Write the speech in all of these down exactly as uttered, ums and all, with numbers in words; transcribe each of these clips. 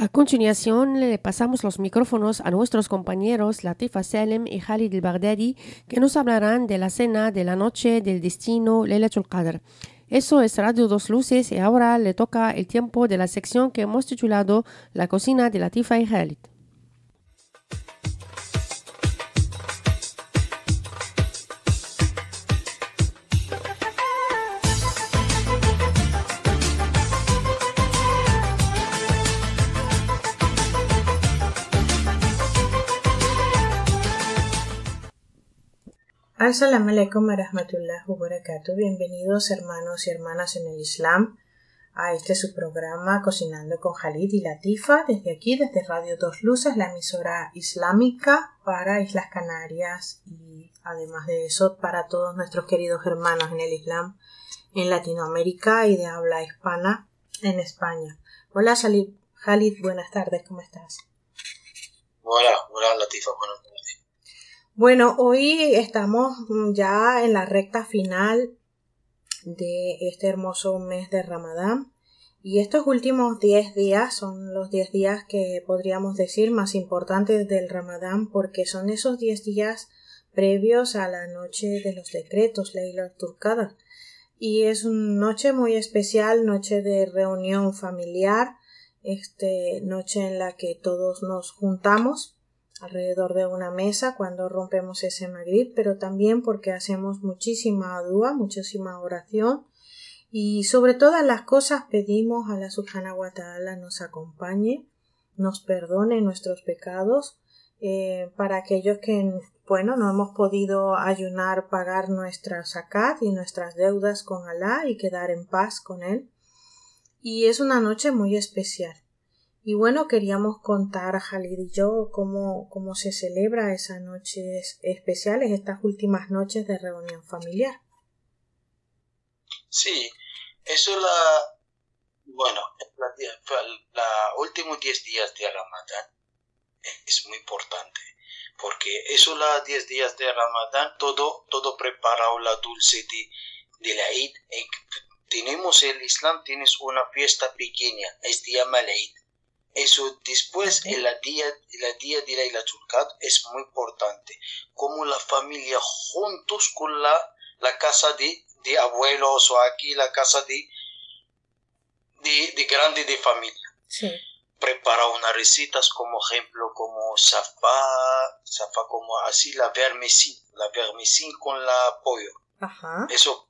A continuación, le pasamos los micrófonos a nuestros compañeros Latifa Salem y Khalid El-Baghdadi, que nos hablarán de la cena de la noche del destino Laylatul Qadr. Eso es Radio Dos Luces y ahora le toca el tiempo de la sección que hemos titulado La cocina de Latifa y Khalid. As-salamu alaykum wa rahmatullahi wa barakatuh. Bienvenidos hermanos y hermanas en el Islam a este su programa Cocinando con Khalid y Latifa, desde aquí, desde Radio Dos Luces, la emisora islámica para Islas Canarias y además de eso para todos nuestros queridos hermanos en el Islam en Latinoamérica y de habla hispana en España. Hola Khalid, buenas tardes, ¿cómo estás? Hola, hola Latifa, buenas tardes. Bueno, hoy estamos ya en la recta final de este hermoso mes de Ramadán y estos últimos diez días son los diez días que podríamos decir más importantes del Ramadán, porque son esos diez días previos a la noche de los decretos, Laylatul Qadr, y es una noche muy especial, noche de reunión familiar, este, noche en la que todos nos juntamos alrededor de una mesa cuando rompemos ese Magrib, pero también porque hacemos muchísima dua, muchísima oración y sobre todas las cosas pedimos a la Subhanahu wa Ta'ala nos acompañe, nos perdone nuestros pecados, eh, para aquellos que, bueno, no hemos podido ayunar, pagar nuestra zakat y nuestras deudas con Alá y quedar en paz con Él. Y es una noche muy especial. Y bueno, queríamos contar a Khalid y yo cómo, cómo se celebra esas noches especiales, estas últimas noches de reunión familiar. Sí, eso la, bueno, la, la últimos diez días de Ramadán es muy importante, porque esos los diez días de Ramadán, todo, todo preparado la dulce de, de la Eid. Tenemos el Islam, tienes una fiesta pequeña, es día mal Eid. Eso después, el día, el día de Laylatul Qadr es muy importante, como la familia juntos con la, la casa de, de abuelos o aquí la casa de, de, de grande de familia. Sí. Prepara unas recetas como ejemplo, como safá, safá como así la vermicín, la vermicín con la pollo. Ajá. Eso,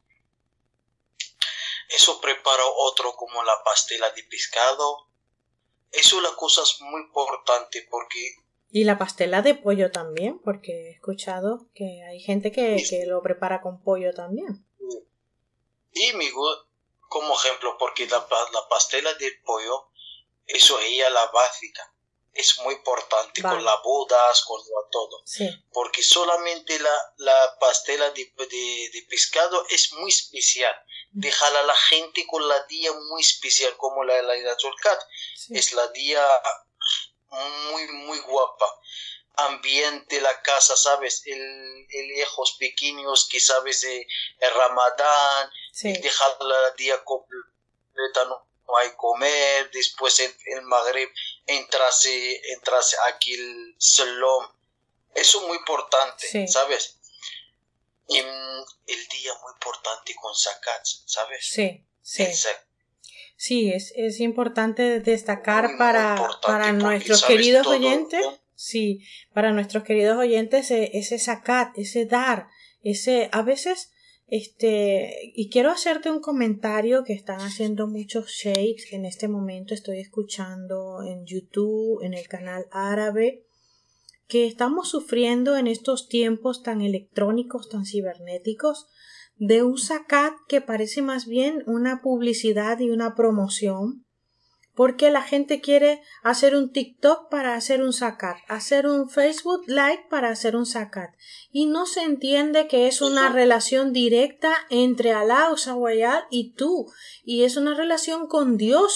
eso prepara otro como la pastela de pescado. Eso es la cosa muy importante porque... Y la pastela de pollo también, porque he escuchado que hay gente que, sí. que lo prepara con pollo también. Y amigo, como ejemplo, porque la, la pastela de pollo, eso es ella la básica. Es muy importante, vale. Con las bodas, con todo. Sí. Porque solamente la, la pastela de, de, de pescado es muy especial. Déjala a la gente con la día muy especial, como la de la Laylatul Qadr. Sí. Es la día muy, muy guapa. Ambiente, la casa, ¿sabes? El, el hijos pequeños que sabes de el Ramadán. Sí. Dejarla la día completa, no, no hay comer. Después el, el Maghrib, entrase, entrase aquí el Salom. Eso es muy importante, sí. ¿sabes? Y el día muy importante con zakat, ¿sabes? Sí, sí. Sí, es, es importante destacar muy, para, muy importante para nuestros queridos todo, oyentes, ¿no? Sí, para nuestros queridos oyentes ese zakat, ese dar, ese, a veces, este, y quiero hacerte un comentario que están haciendo muchos sheikhs en este momento, estoy escuchando en YouTube, en el canal árabe, que estamos sufriendo en estos tiempos tan electrónicos, tan cibernéticos, de un zakat que parece más bien una publicidad y una promoción, porque la gente quiere hacer un TikTok para hacer un zakat, hacer un Facebook Live para hacer un zakat, y no se entiende que es una relación directa entre Alá Subhanahu y tú, y es una relación con Dios,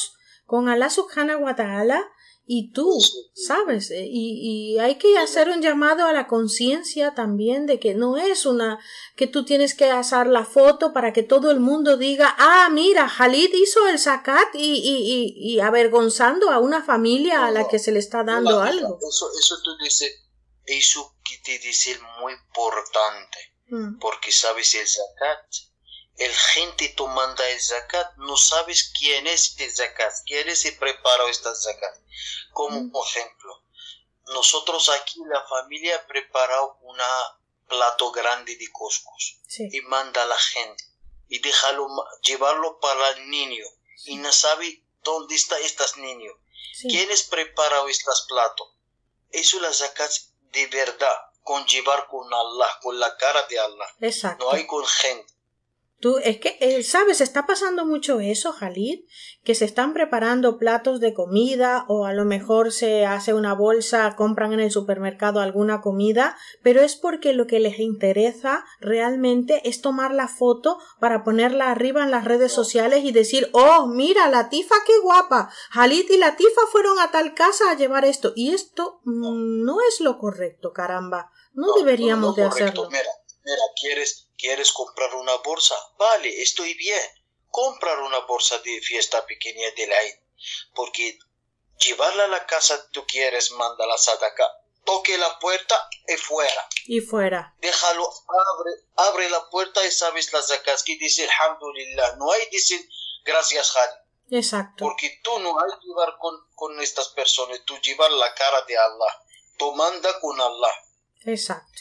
con Allah subhanahu wa ta'ala y tú, ¿sabes? Y, y hay que hacer un llamado a la conciencia también de que no es una, que tú tienes que hacer la foto para que todo el mundo diga, ah, mira, Khalid hizo el zakat y, y, y, y avergonzando a una familia no, a la que se le está dando no, algo. Eso, eso tú dices, eso que te dice muy importante, mm. porque sabes el zakat. El gente tomando el zakat, no sabes quién es el zakat, quién se preparó esta zakat. Como mm. ejemplo, nosotros aquí la familia ha preparado un plato grande de couscous sí. y manda a la gente y déjalo llevarlo para el niño sí. y no sabe dónde está estos niños. Sí. ¿Quiénes preparado estos platos? Eso es la zakat de verdad, con llevar con Allah, con la cara de Allah. Exacto. No hay con gente. Tú, es que, eh, ¿sabes? Está pasando mucho eso, Khalid, que se están preparando platos de comida o a lo mejor se hace una bolsa, compran en el supermercado alguna comida, pero es porque lo que les interesa realmente es tomar la foto para ponerla arriba en las redes sociales y decir, oh, mira, Latifa, qué guapa, Khalid y Latifa fueron a tal casa a llevar esto. Y esto mmm, no es lo correcto, caramba, no, no deberíamos no, no de correcto. hacerlo. Mira, mira, ¿quieres... ¿Quieres comprar una bolsa? Vale, estoy bien. Comprar una bolsa de fiesta pequeña de la Eid. Porque llevarla a la casa tú quieres, mándala a Sadaka. Toque la puerta y fuera. Y fuera. Déjalo, abre, abre la puerta y sabes las zakat que dice alhamdulillah. No hay decir gracias, Khalid. Exacto. Porque tú no hay que llevar con, con estas personas. Tú llevar la cara de Allah. Tú manda con Allah. Exacto.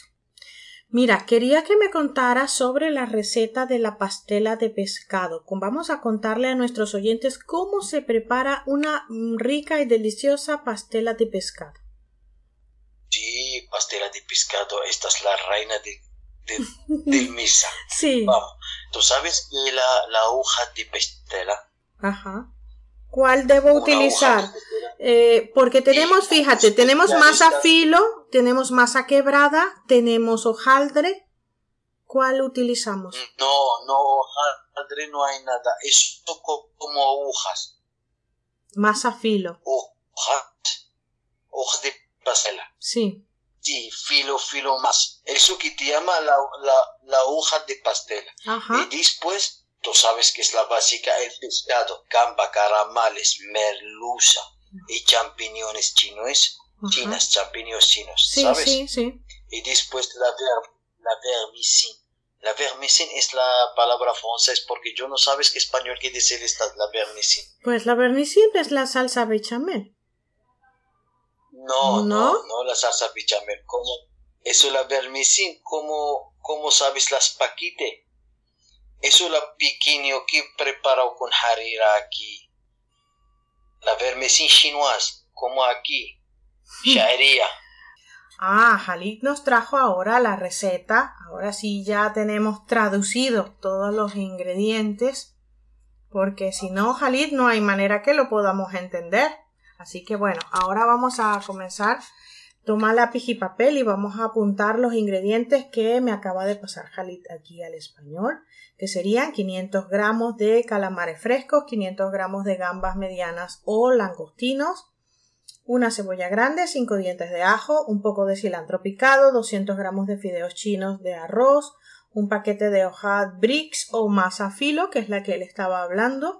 Mira, quería que me contaras sobre la receta de la pastela de pescado. Vamos a contarle a nuestros oyentes cómo se prepara una rica y deliciosa pastela de pescado. Sí, pastela de pescado, esta es la reina de, de, del misa. Sí. Vamos, ¿tú sabes que la, la hoja de pastela? Ajá. ¿Cuál debo una utilizar? Eh, porque tenemos, fíjate, tenemos masa filo, tenemos masa quebrada, tenemos hojaldre. ¿Cuál utilizamos? No, no, hojaldre no hay nada. Esto como hojas. Masa filo. Hojas. Hojas de pastela. Sí. Sí, filo, filo más. Eso que te llama la, la, la hoja de pastela. Ajá. Y después... Tú sabes que es la básica, el pescado, gamba, caramales, merluza y champiñones chinos, uh-huh. chinas, champiñones chinos, sí, ¿sabes? Sí, sí. Y después la, ver, la vermicine. La vermicine es la palabra francesa porque yo no sabes qué español quiere decir esta, la vermicine. Pues la vermicine es la salsa bechamel. No, no, no, no la salsa bechamel. Como, eso la vermicine, como, como sabes las paquites. Eso es lo pequeño que he preparado con harira aquí. La vermicine chinoise, como aquí. Sharia. Ah, Khalid nos trajo ahora la receta. Ahora sí ya tenemos traducido todos los ingredientes. Porque si no, Khalid, no hay manera que lo podamos entender. Así que bueno, ahora vamos a comenzar. Toma lápiz y papel y vamos a apuntar los ingredientes que me acaba de pasar Khalid aquí al español, que serían quinientos gramos de calamares frescos, quinientos gramos de gambas medianas o langostinos, una cebolla grande, cinco dientes de ajo, un poco de cilantro picado, doscientos gramos de fideos chinos de arroz, un paquete de hoja brix o masa filo, que es la que él estaba hablando,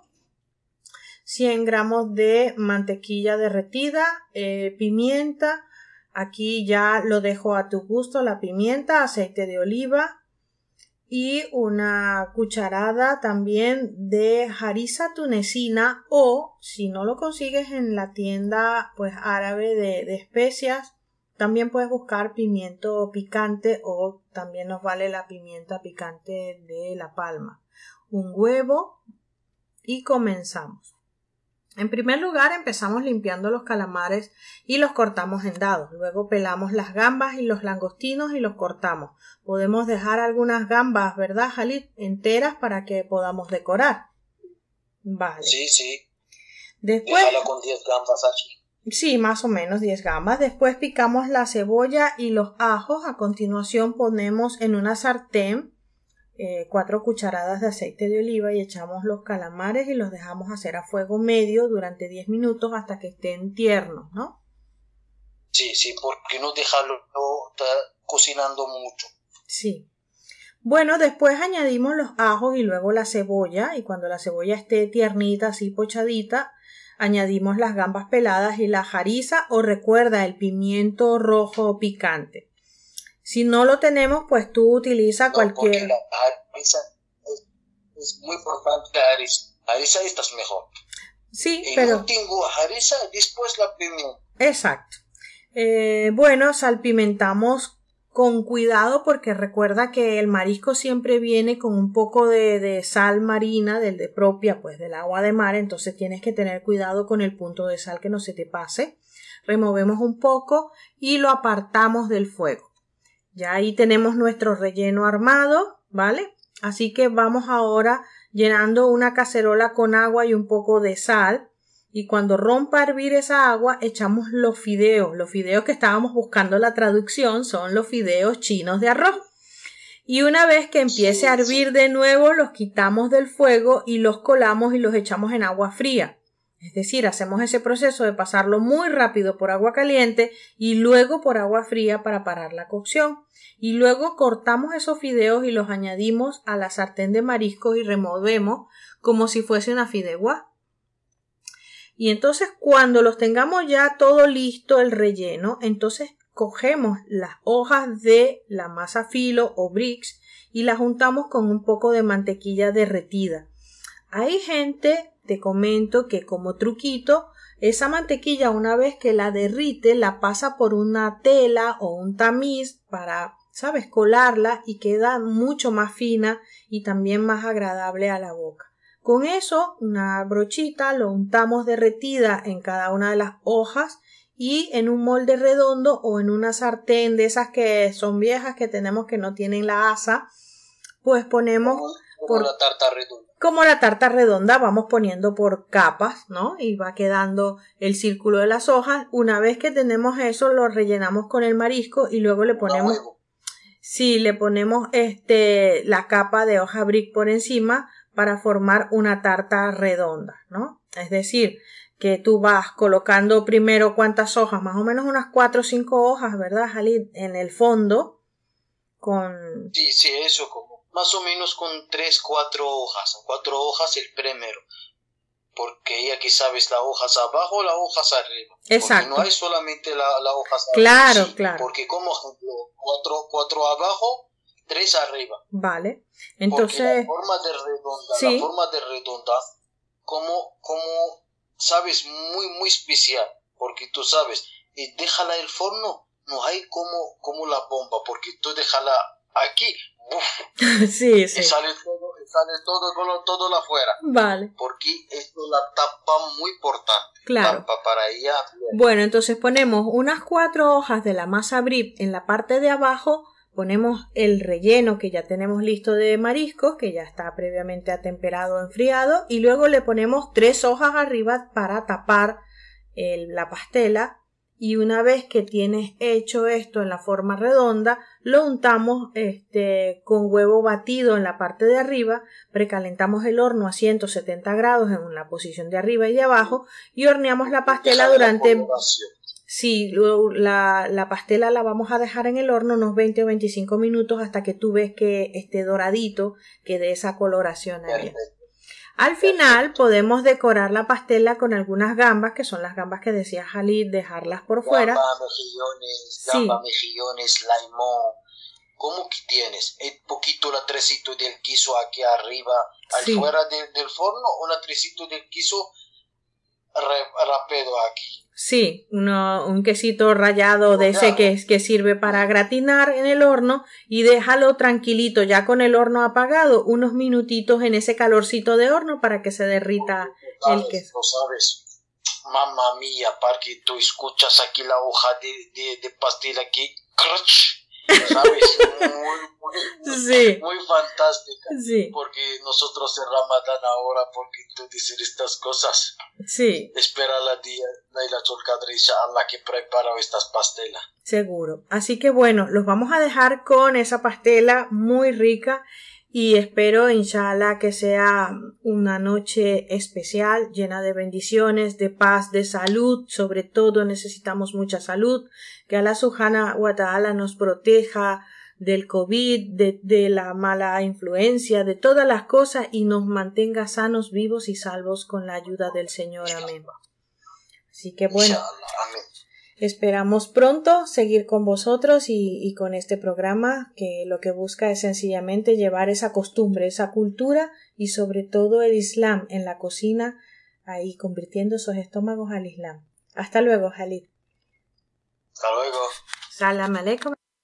cien gramos de mantequilla derretida, eh, pimienta. Aquí ya lo dejo a tu gusto, la pimienta, aceite de oliva y una cucharada también de harissa tunecina o si no lo consigues en la tienda pues árabe de, de especias, también puedes buscar pimiento picante o también nos vale la pimienta picante de La Palma. Un huevo y comenzamos. En primer lugar empezamos limpiando los calamares y los cortamos en dados. Luego pelamos las gambas y los langostinos y los cortamos. Podemos dejar algunas gambas, ¿verdad, Khalid? Enteras para que podamos decorar. Vale. Sí, sí. Después... Déjala con diez gambas aquí. Sí, más o menos diez gambas. Después picamos la cebolla y los ajos. A continuación ponemos en una sartén eh, cuatro cucharadas de aceite de oliva y echamos los calamares y los dejamos hacer a fuego medio durante diez minutos hasta que estén tiernos, ¿no? Sí, sí, porque no dejarlo cocinando mucho. Sí. Bueno, después añadimos los ajos y luego la cebolla, y cuando la cebolla esté tiernita, así pochadita, añadimos las gambas peladas y la harissa, o recuerda el pimiento rojo picante. Si no lo tenemos, pues tú utiliza no, cualquier... Porque la harissa es, es muy importante, la harissa. Harissa estás mejor. Sí, y pero... no tengo harissa, después la pimienta. Exacto. Eh, bueno, salpimentamos con cuidado porque recuerda que el marisco siempre viene con un poco de, de sal marina, del de propia, pues del agua de mar, entonces tienes que tener cuidado con el punto de sal que no se te pase. Removemos un poco y lo apartamos del fuego. Ya ahí tenemos nuestro relleno armado, ¿vale? Así que vamos ahora llenando una cacerola con agua y un poco de sal. Y cuando rompa a hervir esa agua, echamos los fideos. Los fideos que estábamos buscando la traducción son los fideos chinos de arroz. Y una vez que empiece a hervir de nuevo, los quitamos del fuego y los colamos y los echamos en agua fría. Es decir, hacemos ese proceso de pasarlo muy rápido por agua caliente y luego por agua fría para parar la cocción. Y luego cortamos esos fideos y los añadimos a la sartén de mariscos y removemos como si fuese una fideuá. Y entonces cuando los tengamos ya todo listo el relleno, entonces cogemos las hojas de la masa filo o bricks y las juntamos con un poco de mantequilla derretida. Hay gente, te comento, que como truquito, esa mantequilla una vez que la derrite la pasa por una tela o un tamiz para, ¿sabes?, colarla y queda mucho más fina y también más agradable a la boca. Con eso, una brochita lo untamos derretida en cada una de las hojas y en un molde redondo o en una sartén de esas que son viejas que tenemos que no tienen la asa, pues ponemos... Como, como por, la tarta redonda. Como la tarta redonda, vamos poniendo por capas, ¿no? Y va quedando el círculo de las hojas. Una vez que tenemos eso, lo rellenamos con el marisco y luego le ponemos... Sí, le ponemos este, la capa de hoja brick por encima para formar una tarta redonda, ¿no? Es decir, que tú vas colocando primero cuántas hojas, más o menos unas cuatro o cinco hojas, ¿verdad, Jalid? En el fondo, con... Sí, sí, eso, como más o menos con tres, cuatro hojas, cuatro hojas el primero, porque ya que sabes las hojas abajo, las hojas arriba. Exacto. Porque no hay solamente las la hojas abajo. Claro, sí, claro. Porque como ejemplo, cuatro, cuatro abajo, tres arriba. Vale. Entonces, porque la forma de redonda, sí. la forma de redonda, como, como, sabes, muy, muy especial, porque tú sabes, y déjala el forno, no hay como, como la bomba, porque tú déjala aquí, ¡buf! Sí, sí. Y sale todo, y sale todo, todo, todo la afuera. Vale. Porque esto la tapa muy importante. Claro. Tapa para ella. Bueno, entonces ponemos unas cuatro hojas de la masa brip en la parte de abajo. Ponemos el relleno que ya tenemos listo de mariscos, que ya está previamente atemperado o enfriado, y luego le ponemos tres hojas arriba para tapar el, la pastela, y una vez que tienes hecho esto en la forma redonda, lo untamos este, con huevo batido en la parte de arriba, precalentamos el horno a ciento setenta grados en la posición de arriba y de abajo, y horneamos la pastela durante... Sí, la, la pastela la vamos a dejar en el horno unos veinte o veinticinco minutos hasta que tú ves que esté doradito, que dé esa coloración ahí. Al final podemos decorar la pastela con algunas gambas, que son las gambas que decía Jalid, dejarlas por fuera. Gamba, mejillones, sí. gamba, mejillones, limón. ¿Cómo que tienes? Un poquito la trecito del queso aquí arriba, sí. afuera de, del forno, un trecito del queso rápido aquí. Sí, uno, un quesito rallado de ese que, que sirve para gratinar en el horno y déjalo tranquilito ya con el horno apagado unos minutitos en ese calorcito de horno para que se derrita sabes, el queso. Lo sabes, mamma mía, porque tú escuchas aquí la hoja de, de, de pastel aquí, crunch, ¿sabes? Muy, muy, sí. muy fantástica. Sí. Porque nosotros en Ramadán ahora, porque tú dices estas cosas. Sí. Espera la día de la Chulcadrisha a la que prepara estas pastelas. Seguro. Así que bueno, los vamos a dejar con esa pastela muy rica y espero, inshallah, que sea una noche especial, llena de bendiciones, de paz, de salud. Sobre todo necesitamos mucha salud. Que Allah subhanahu wa ta'ala nos proteja del COVID, de, de la mala influencia, de todas las cosas, y nos mantenga sanos, vivos y salvos con la ayuda del Señor. Amén. Así que bueno, esperamos pronto seguir con vosotros y, y con este programa, que lo que busca es sencillamente llevar esa costumbre, esa cultura y sobre todo el Islam en la cocina, ahí convirtiendo esos estómagos al Islam. Hasta luego, Khalid. Hasta luego. Salam aleikum.